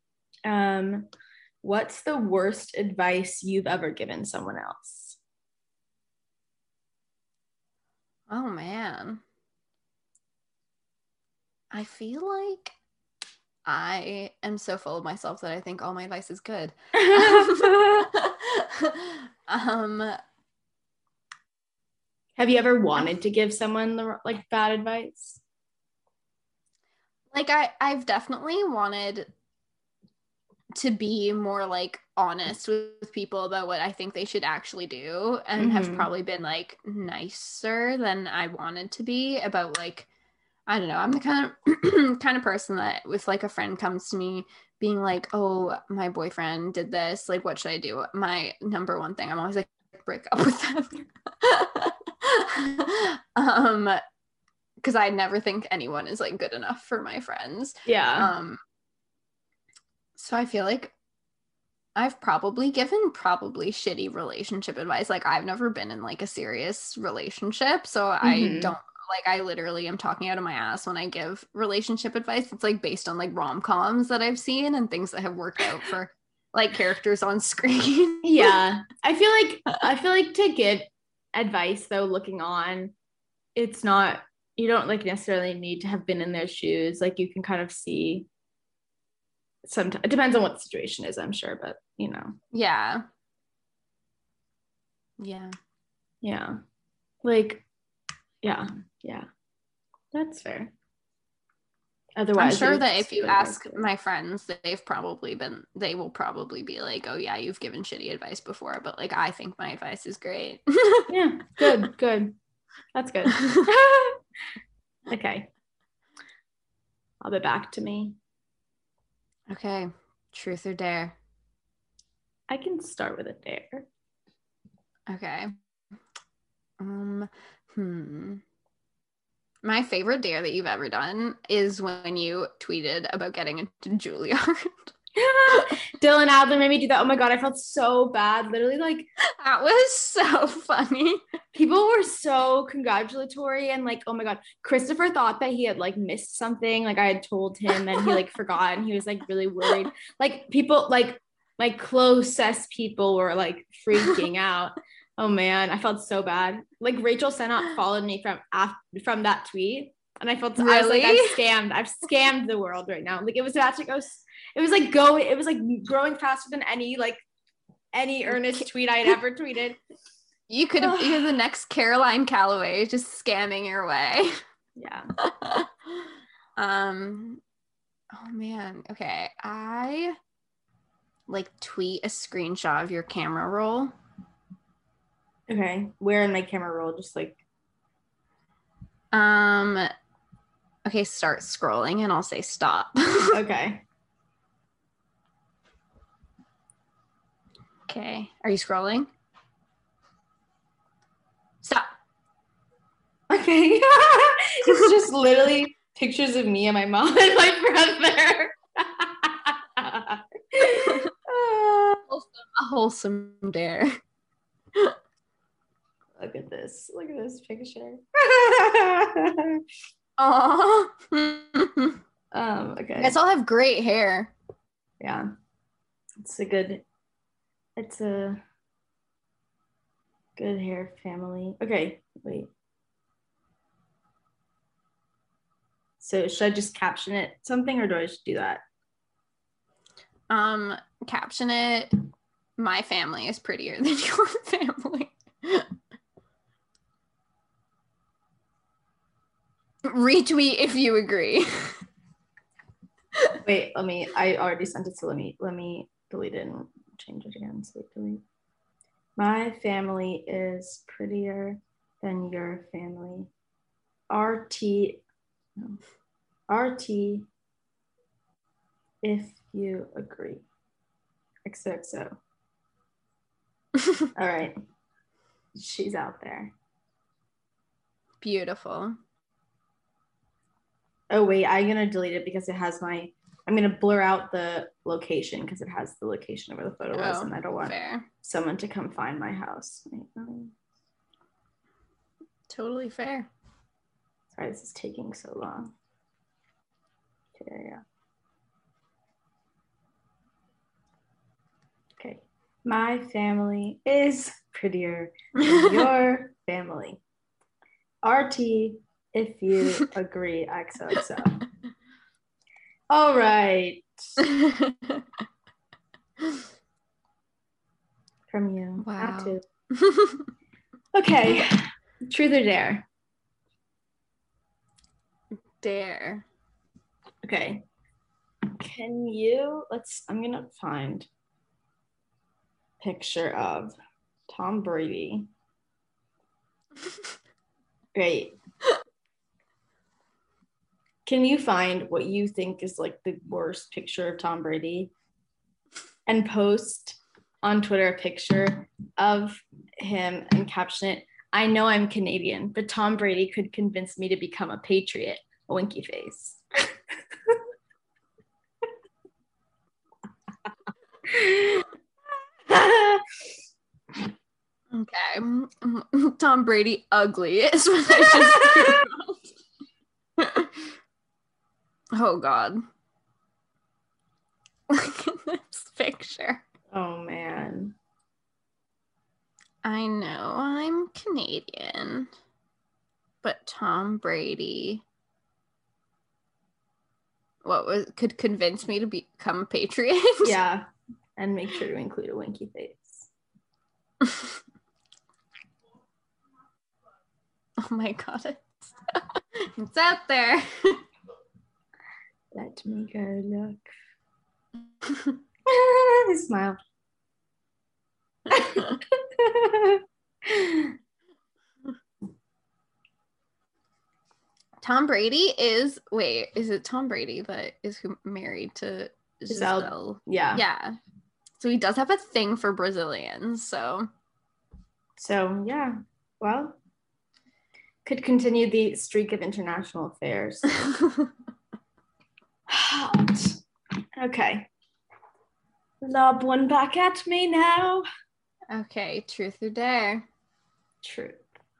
What's the worst advice you've ever given someone else? Oh man. I feel like I am so full of myself that I think all my advice is good. Have you ever wanted to give someone like bad advice? Like I've definitely wanted to be more like honest with people about what I think they should actually do, and have probably been like nicer than I wanted to be about like, I don't know, I'm the kind of person that if like a friend comes to me being like, oh, my boyfriend did this, like what should I do? My number one thing, I'm always like, break up with them. Because I never think anyone is like good enough for my friends. Yeah. So I feel like I've probably given shitty relationship advice. Like I've never been in like a serious relationship, so I don't like, I literally am talking out of my ass when I give relationship advice. It's like based on like rom-coms that I've seen and things that have worked out for like characters on screen. Yeah. I feel like to give advice though, looking on, it's not, you don't like necessarily need to have been in their shoes. Like you can kind of see sometimes, it depends on what the situation is, I'm sure, but you know. Yeah. Like, yeah, that's fair. Otherwise, I'm sure that if you ask my friends, they will probably be like, oh yeah, you've given shitty advice before, but like I think my advice is great. Yeah, good. That's good. Okay. I'll be back to me. Okay. Truth or dare? I can start with a dare. Okay. My favorite dare that you've ever done is when you tweeted about getting into Juilliard. Dylan Adler made me do that. Oh my god, I felt so bad. Literally, like, that was so funny. People were so congratulatory, and like, oh my god, Christopher thought that he had like missed something. Like I had told him, and he like forgot, and he was like really worried. Like people, like my closest people were like freaking out. Oh man, I felt so bad. Like Rachel Sennott followed me from that tweet, and I felt really? I was like, I've scammed the world right now. Like it was about to go. It was like growing faster than any earnest tweet I had ever tweeted. You could have you're the next Caroline Calloway, just scamming your way. Yeah. Oh man. Okay. I like tweet a screenshot of your camera roll. Okay. Where in my camera roll? Just like. Okay, start scrolling and I'll say stop. Okay. Okay. Are you scrolling? Stop. Okay. It's just literally pictures of me and my mom and my brother. A wholesome dare. Look at this picture. Aww. Okay. You guys all have great hair. Yeah. It's a good hair family. Okay, wait. So should I just caption it something, or do I just do that? Caption it, my family is prettier than your family. Retweet if you agree. Wait, I already sent it, so let me delete it and change it again. So delete. My family is prettier than your family. RT if you agree. XOXO. All right. She's out there. Beautiful. Oh wait, I'm gonna delete it because it has I'm gonna blur out the location because it has the location of where the photo was, and I don't want someone to come find my house. Totally fair. Sorry, this is taking so long. Okay, yeah. Okay. My family is prettier than your family. RT if you agree, XOXO. All right. From you. Wow. Not to. Okay. Truth or dare? Dare. Okay. I'm gonna find picture of Tom Brady. Great. Can you find what you think is like the worst picture of Tom Brady and post on Twitter a picture of him and caption it, "I know I'm Canadian, but Tom Brady could convince me to become a patriot." A winky face. Okay. Tom Brady ugly is what I just Oh God. Look at this picture. Oh man. I know I'm Canadian, but Tom Brady could convince me to become a patriot? Yeah. And make sure to include a winky face. Oh my God. It's out there. Let me go look. Smile. Tom Brady is it Tom Brady that is married to Giselle? Yeah. Yeah. So he does have a thing for Brazilians, so yeah. Well, could continue the streak of international affairs. Okay. Lob one back at me now. Okay, truth or dare? Truth.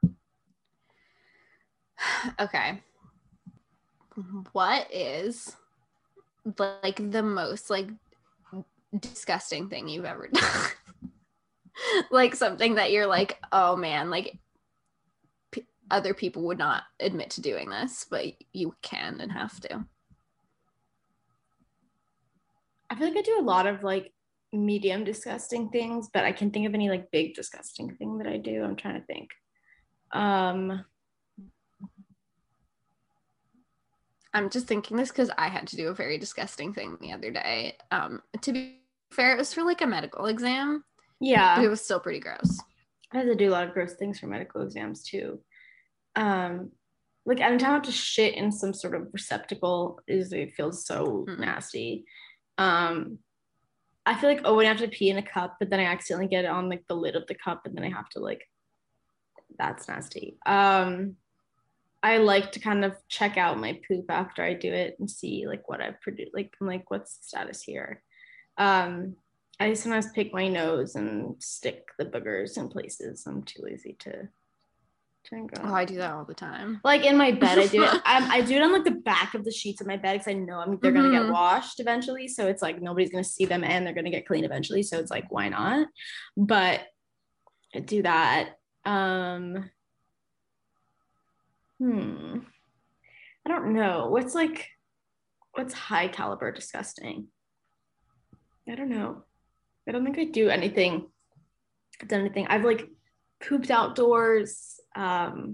Okay. What is like the most like disgusting thing you've ever done? Like something that you're like, oh man, like other people would not admit to doing this, but you can and have to. I feel like I do a lot of like medium disgusting things, but I can't think of any like big disgusting thing that I do. I'm trying to think. I'm just thinking this because I had to do a very disgusting thing the other day. To be fair, it was for like a medical exam. Yeah. But it was still pretty gross. I have to do a lot of gross things for medical exams too. Like anytime I have to shit in some sort of receptacle, it feels so nasty. I feel like, when I have to pee in a cup, but then I accidentally get it on like the lid of the cup, and then I have to like, that's nasty. I like to kind of check out my poop after I do it and see like what I've produced. Like, I'm like, what's the status here? I sometimes pick my nose and stick the boogers in places I'm too lazy to go. Oh, I do that all the time. Like in my bed, I do it. I do it on like the back of the sheets of my bed because I know they're gonna get washed eventually. So it's like nobody's gonna see them and they're gonna get clean eventually. So it's like, why not? But I do that. I don't know. What's high caliber disgusting? I don't know. I don't think I do anything. I've done anything. I've like pooped outdoors. But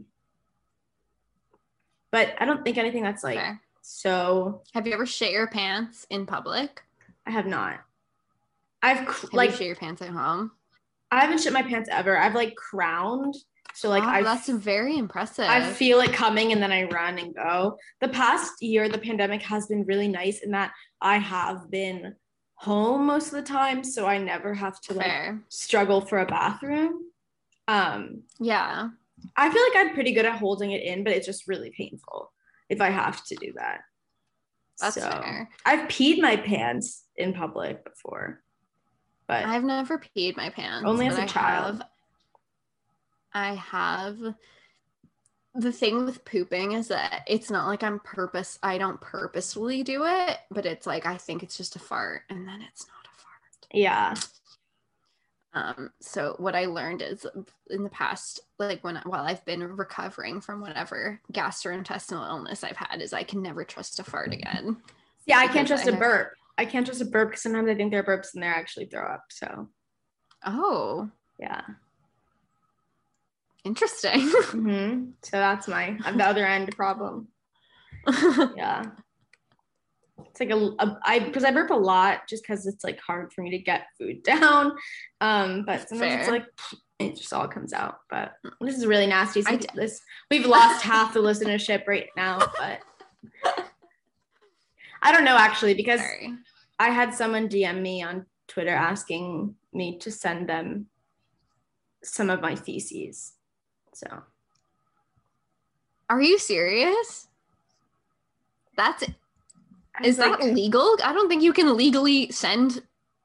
I don't think anything that's like so. Have you ever shit your pants in public? I have not. Have you shit your pants at home? I haven't shit my pants ever. I've like crowned. So like that's very impressive. I feel it coming and then I run and go. The past year, the pandemic has been really nice in that I have been home most of the time, so I never have to like struggle for a bathroom. Yeah. I feel like I'm pretty good at holding it in, but it's just really painful if I have to do that. That's fair. I've peed my pants in public before, but I've never peed my pants. Only as a child. I have. The thing with pooping is that it's not like I don't purposefully do it, but it's like I think it's just a fart and then it's not a fart. Yeah. So what I learned is in the past, like while I've been recovering from whatever gastrointestinal illness I've had, is I can never trust a fart again. Yeah, I can't Because trust a burp. I can't trust a burp because sometimes I think they're burps and they're actually throw up. So Oh, yeah. interesting. So that's my the other end problem. Yeah. It's like because I burp a lot just because it's like hard for me to get food down. But sometimes it's Fair. like it just all comes out. But this is really nasty. So we've lost half the listenership right now, but I don't know actually because Sorry. I had someone DM me on Twitter asking me to send them some of my feces. So Are you serious? Is that legal? I don't think you can legally send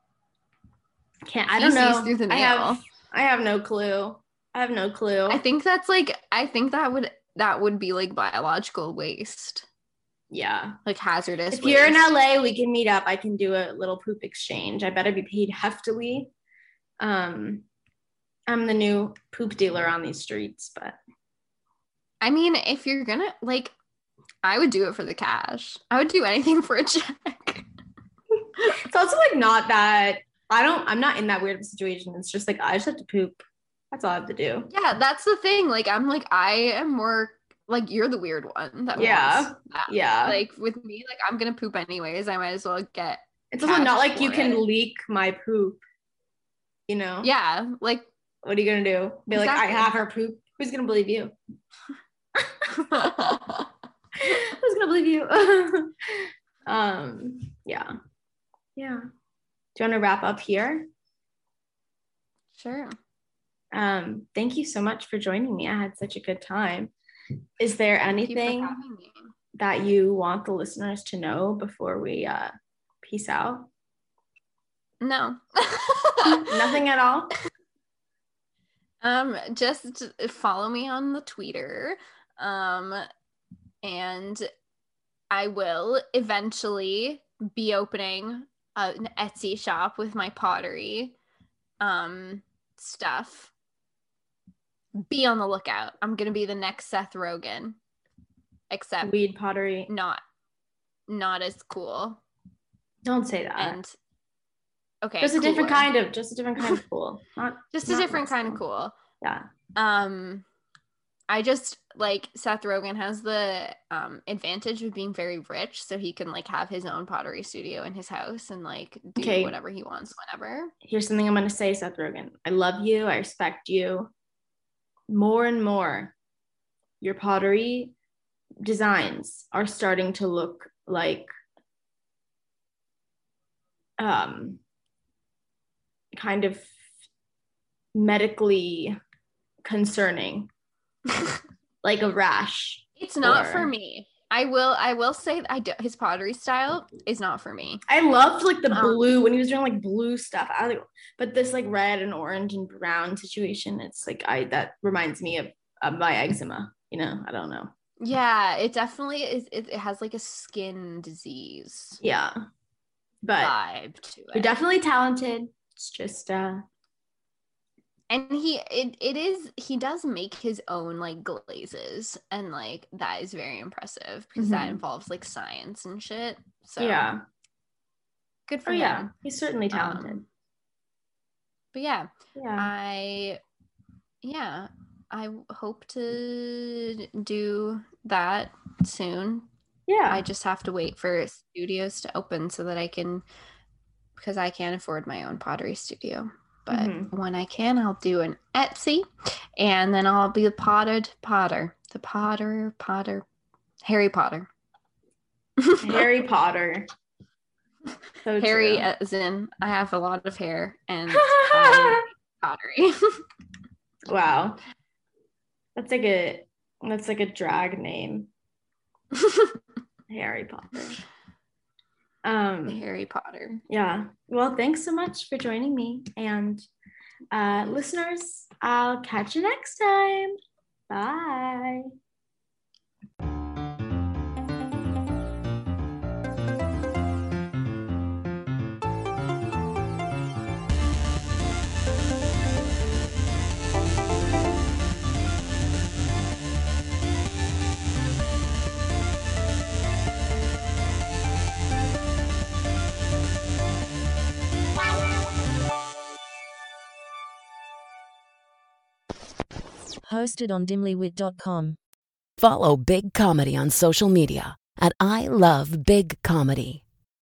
I don't know. feces through the mail. I have no clue. I think that would be like biological waste. Yeah. Like hazardous If waste. you're in LA, we can meet up. I can do a little poop exchange. I better be paid heftily. I'm the new poop dealer on these streets, but I mean, if you're gonna like, I would do it for the cash. I would do anything for a check. it's also like not that I'm not in that weird of a situation. It's just like I just have to poop. That's all I have to do. Yeah, that's the thing. Like I am more like you're the weird one that wants that. Yeah. Like with me, like I'm gonna poop anyways. I might as well get. It's also not like you can leak my poop. You know? Yeah. Like what are you gonna do? Be like, I have her poop. Who's gonna believe you? Who's gonna believe you? Yeah. Do you want to wrap up here? Sure. Thank you so much for joining me. I had such a good time. Is there anything that you want the listeners to know before we peace out? No. Nothing at all? Just follow me on the Twitter. And I will eventually be opening an Etsy shop with my pottery stuff. Be on the lookout. I'm gonna be the next Seth Rogen, except weed pottery, not as cool. Don't say that. And okay, just a different kind of cool. Not a different kind of cool. Yeah. I just like Seth Rogen has the advantage of being very rich, so he can like have his own pottery studio in his house and like do whatever he wants whenever. Here's something I'm gonna say, Seth Rogen. I love you. I respect you. More and more, your pottery designs are starting to look like kind of medically concerning. Like a rash. It's not for me. I will say his pottery style is not for me. I loved like the blue when he was doing like blue stuff. But this like red and orange and brown situation, it's like that reminds me of my eczema. You know, I don't know. Yeah, it definitely is. It has like a skin disease. Yeah, but vibe to it. You're definitely talented. It's just and he does make his own like glazes, and like that is very impressive because that involves like science and shit. So yeah, good for him. Yeah, he's certainly talented. But I hope to do that soon. Yeah, I just have to wait for studios to open so that because I can't afford my own pottery studio. But when I can, I'll do an Etsy, and then I'll be the Harry Potter. Harry Potter. So Harry, as in I have a lot of hair and pottery. Wow, that's like a drag name. Harry Potter. Harry Potter. Yeah. Well, thanks so much for joining me. And listeners, I'll catch you next time. Bye. Hosted on dimlywit.com. Follow Big Comedy on social media at I Love Big Comedy.